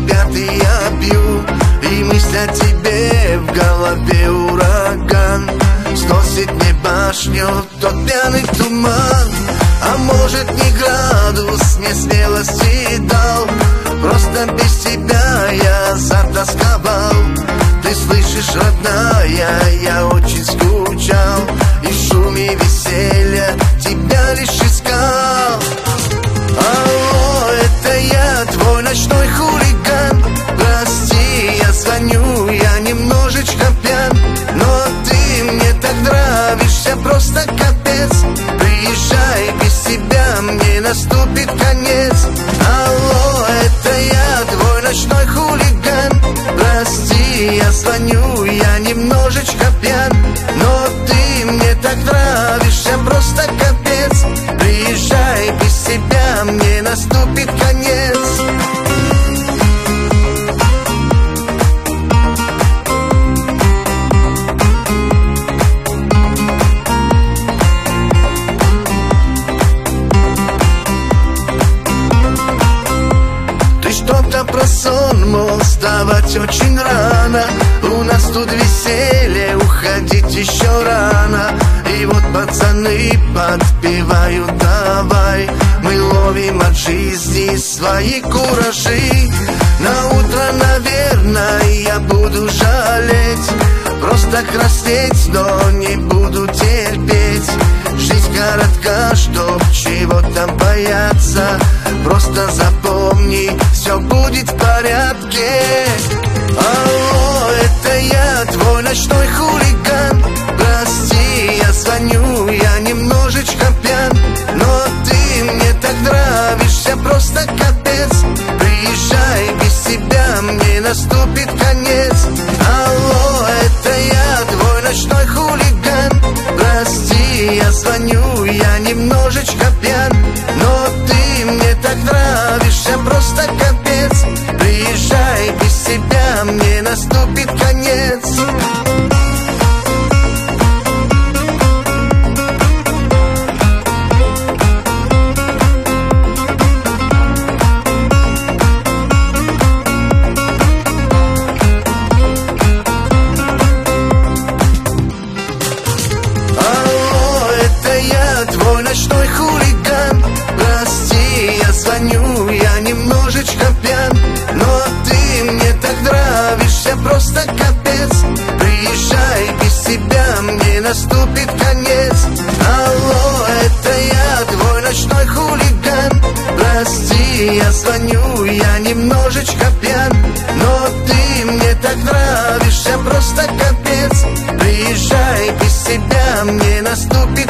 ребят и я пью, и мысль о тебе в голове ураган. Сносит мне башню тот пьяный туман. А может, не градус мне смелости дал, просто без тебя я затасковал. Ты слышишь, родная, я очень скучал, и в шуме веселья тебя лишь искал. Алло, это я, твой ночной хулиган. Прости, я звоню, я немножечко пьян, но ты мне так нравишься, просто капец. Приезжай, без тебя мне наступит конец. Алло, это я, твой ночной хулиган. Прости, я звоню, я немножечко пьян, но ты мне так нравишься, просто капец. Приезжай, без тебя мне наступит конец. Что-то про сон, мол, вставать очень рано. У нас тут веселье, уходить еще рано. И вот пацаны подпевают, давай. Мы ловим от жизни свои куражи. На утро, наверное, я буду жалеть, просто краснеть, но не буду терпеть. Жизнь коротка, чтоб чего-то бояться. Просто запомни, все будет в порядке. Алло, это я, твой ночной хулиган. Прости, я звоню, я немножечко пьян, но ты мне так нравишься, просто капец. Приезжай, без тебя мне наступит конец. Алло, это я, твой ночной хулиган. Прости, я звоню, я немножечко пьян, но ты мне так нравишься, просто капец. Приезжай, без тебя мне наступит конец. Твой ночной хулиган. Прости, я звоню, я немножечко пьян, но ты мне так нравишься, просто капец. Приезжай, без тебя мне наступит конец. Алло, это я, твой ночной хулиган. Прости, я звоню, я немножечко пьян, но ты мне так нравишься, просто капец. Приезжай, без тебя мне наступит